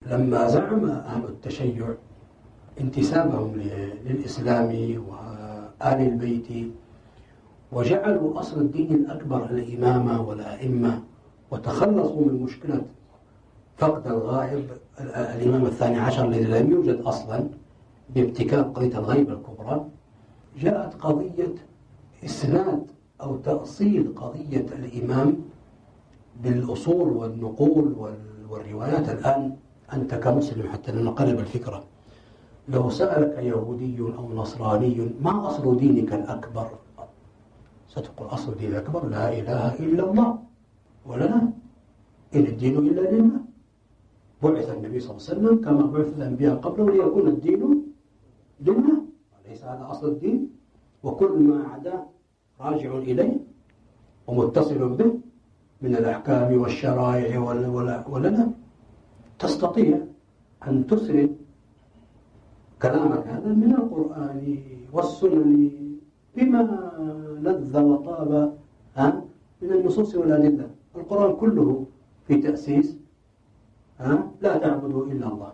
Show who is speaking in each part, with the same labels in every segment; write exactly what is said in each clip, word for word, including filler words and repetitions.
Speaker 1: لما زعم أهل التشيع انتسابهم للإسلام وآل البيت وجعلوا أصل الدين الأكبر الإمامة والأئمة، وتخلصوا من مشكلة فقد الغائب الإمام الثاني عشر الذي لم يوجد أصلا بابتكار قضية الغيبة الكبرى، جاءت قضية إسناد أو تأصيل قضية الإمام بالأصول والنقول والروايات. الآن أنت كمسلم حتى نقرب الفكرة، لو سألك يهودي أو نصراني ما أصل دينك الأكبر، ستقول أصل دين الأكبر لا إله إلا الله، ولا لا إن الدين إلا لله، بعث النبي صلى الله عليه وسلم كما بعث الأنبياء قبله ليكون الدين لله، وليس هذا أصل الدين، وكل ما عداه راجع إليه ومتصل به من الأحكام والشرائع ولا لا. تستطيع أن تسرد كلامك هذا من القرآن والسنن بما لذ وطاب من النصوص والأدلة. القرآن كله في تأسيس لا تعبدوا إلا الله،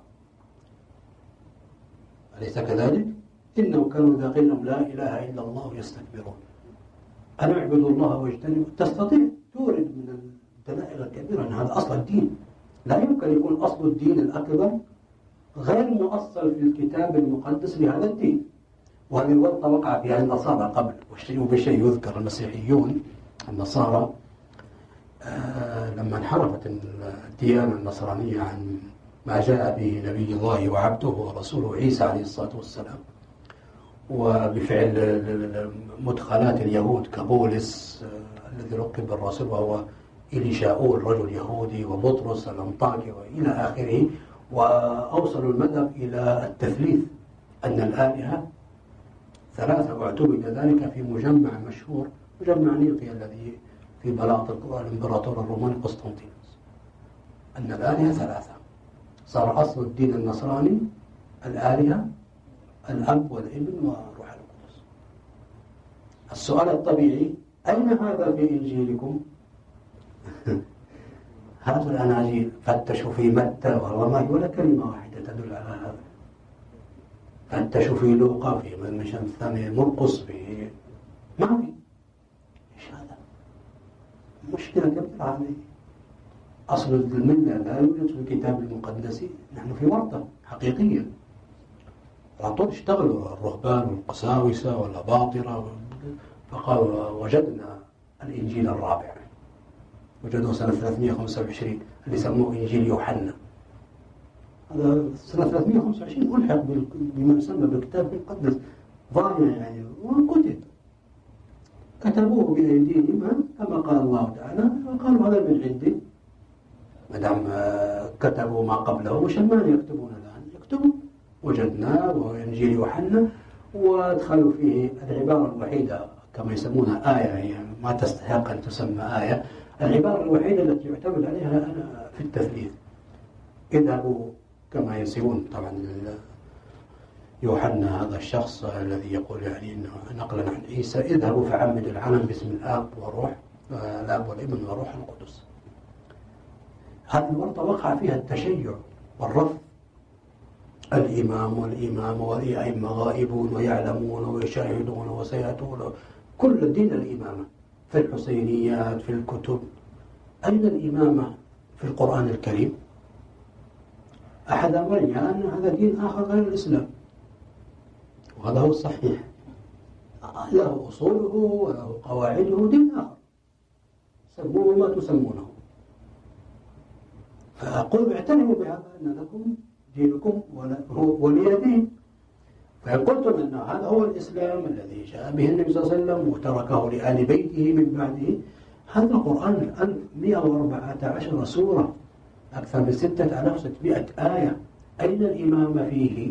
Speaker 1: أليس كذلك؟ إنهم كانوا إذا قيل لهم لا إله إلا الله يستكبرون، أن اعبدوا الله واجتنبوا. تستطيع تورد من الدلائل الكبيرة أن هذا أصل الدين، لا يمكن يكون أصل الدين الأكبر غير مؤصل في الكتاب المقدس لهذا الدين. وهذه الورطة وقع فيها النصارى قبل، والشيء بشيء يذكر المسيحيون النصارى آه لما انحرفت الديانة النصرانية عن ما جاء به نبي الله وعبده ورسوله عيسى عليه الصلاة والسلام، وبفعل مدخلات اليهود كبولس آه الذي لقب بالرسول وهو إليشاؤول رجل يهودي، وبطرس الأنطاكي وإلى آخره، وأوصلوا المذهب إلى التثليث أن الآلهة ثلاثة، واعتمد ذلك في مجمع مشهور مجمع نيقيا الذي في بلاط الإمبراطور الروماني قسطنطينوس، أن الآلهة ثلاثة. صار أصل الدين النصراني الآلهة الأب والابن وروح القدس. السؤال الطبيعي أين هذا في إنجيلكم؟ هذا الأناجيل فتشوا في متى وما ولا كلمة واحدة تدل على هذا، فتشوا في لوقا في مشان الثاني مرقس في ما في. إيش هذا؟ مشكلة كبيرة هذه. أصل الملة لا يوجد في الكتاب المقدس، نحن في ورطة حقيقية. على طول اشتغلوا الرهبان والقساوسة والأباطرة، فقالوا وجدنا الإنجيل الرابع، وجدوه سنة ثلاثمائة وخمسة وعشرين اللي سموه إنجيل يوحنا. هذا سنة ثلاثمائة وخمسة وعشرين ألحق بما يسمى بالكتاب المقدس، ضايع يعني وكتب، كتبوه بأيديهم كما قال الله تعالى، وقالوا هذا من عندي. ما دام كتبوا ما قبله وش ما يكتبون الآن؟ يكتبوا وجدناه وإنجيل يوحنا، وادخلوا فيه العبارة الوحيدة كما يسمونها آية، هي ما تستحق أن تسمى آية، العبارة الوحيدة التي يعتمد عليها أنا في التثليث. اذهبوا كما ينسبون طبعا يوحنا هذا الشخص الذي يقول يعني إنه نقلا عن عيسى، اذهبوا فعمدوا العالم باسم الآب والروح الآب والابن والروح القدس. هذه الورطة وقع فيها التشيع والرفض. الإمام والإمام والأئمة غائبون ويعلمون ويشاهدون وسيأتون، كل الدين الإمامة في الحسينيات في الكتب. أين الإمامة في القرآن الكريم؟ أحد أمرني أن هذا دين آخر غير الإسلام، وهذا هو الصحيح، له أصوله وله قواعده، دين آخر سموه ما تسمونه. فأقول اعتنوا بهذا أن لكم دينكم ولي دين. فإن قلتم أن هذا هو الإسلام الذي جاء به النبي صلى الله عليه وسلم وتركه لآل بيته من بعده، هذا القرآن ألف ومئة وأربعة عشر سورة، أكثر من ستة آلاف وستمائة آية، أين الإمامة فيه؟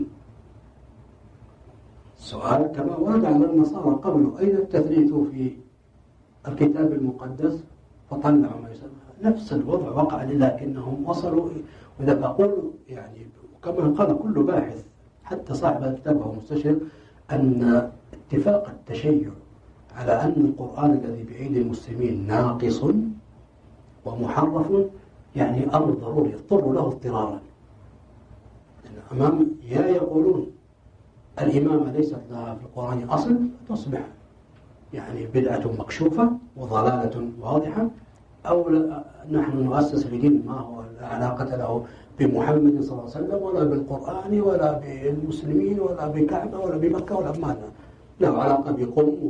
Speaker 1: السؤال كما ورد على النصارى قبله، أين التثليث في الكتاب المقدس؟ فطلعوا ما يسمى نفس الوضع وقع، لكنهم وصلوا. وإذا أقول يعني كما قال كل باحث حتى صاحب الكتاب وهو مستشرق أن اتفاق التشيع على أن القرآن الذي بأيدي المسلمين ناقص ومحرف يعني أمر ضروري يضطر له اضطرارا، أمام يا يقولون الإمامة ليست لها في القرآن أصل، تصبح يعني بدعة مكشوفة وضلالة واضحة، أو نحن نؤسس لدين ما هو لا علاقة له بمحمد صلى الله عليه وسلم ولا بالقرآن ولا بالمسلمين ولا بكعبة ولا بمكة ولا ما له علاقة بقم و...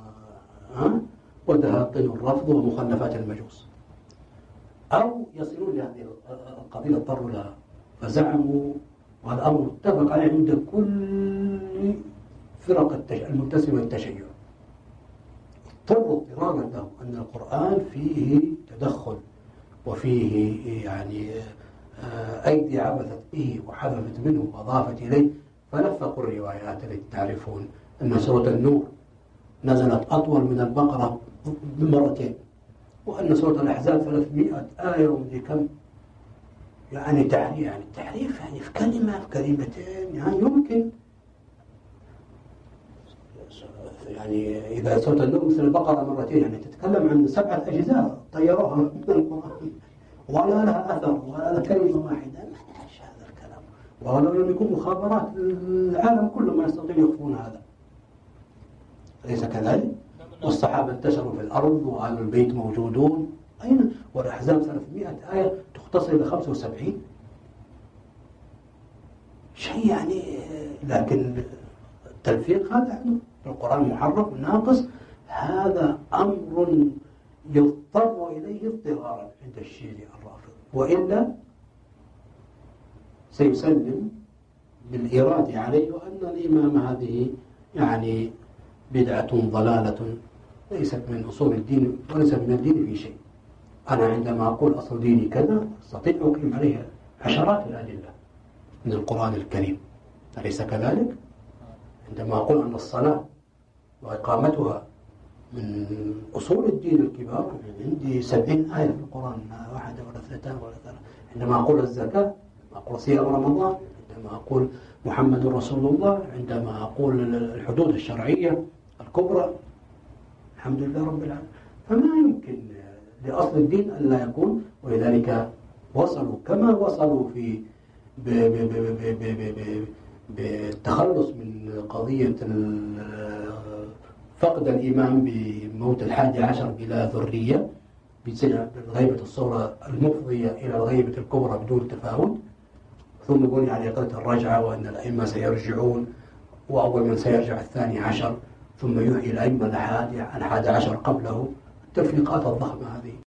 Speaker 1: ودهاقين الرفض ومخلفات المجوس، أو يصلون لهذه القضية اضطروا لها فزعموا، والأمر اتفق عليه عند كل فرق التش... المنتسبة للتشيع، اضطروا اضطرارا له أن القرآن فيه تدخل وفيه يعني أيدي عبثت به وحذفت منه وأضافت إليه، فلفقوا الروايات التي تعرفون أن سورة النور نزلت أطول من البقرة بمرتين، وأن سورة الأحزاب ثلاثمائة آية ومدري كم، يعني تحريف يعني التحريف يعني في كلمة في كلمتين يعني يمكن يعني إذا سورة النور مثل البقرة مرتين يعني تتكلم عن سبعة أجزاء طيروها من القرآن ولا لها أثر ولا لها كلمة واحدة، ما نعيش هذا الكلام، ولو لم يكن مخابرات العالم كله ما يستطيعون يخفون هذا، أليس كذلك؟ والصحابة انتشروا في الأرض وأهل البيت موجودون، أين؟ والأحزاب ثلاثمائة آية تختصر إلى خمسة وسبعين شيء يعني، لكن التلفيق هذا عنده القرآن محرف ناقص، هذا أمر يضطر إليه اضطرارا عند الشيعي الرافض، وإلا سيسلم بالإرادة عليه وأن الإمام هذه يعني بدعة ضلالة ليست من أصول الدين وليست من الدين في شيء. أنا عندما أقول أصل ديني كذا أستطيع أقيم عليها عشرات الأدلة من القرآن الكريم، أليس كذلك؟ عندما أقول أن الصلاة وإقامتها من أصول الدين الكبار عندي سبعين آية في القرآن، واحدة ولا اثنتان ولا ثلاثة. عندما أقول الزكاة، عندما أقول صيام رمضان، عندما أقول محمد رسول الله، عندما أقول الحدود الشرعية الكبرى، الحمد لله رب العالمين. فما يمكن لأصل الدين أن لا يكون، ولذلك وصلوا كما وصلوا في بالتخلص من قضية فقد الإمام بموت الحادي عشر بلا ذرية بغيبة الصورة المفضية إلى الغيبة الكبرى بدون تفاوت، ثم بني على قضية الرجعة وأن الأئمة سيرجعون وأول من سيرجع الثاني عشر، ثم يحيي الأئمة الحادي عشر قبله، التفريقات الضخمة هذه.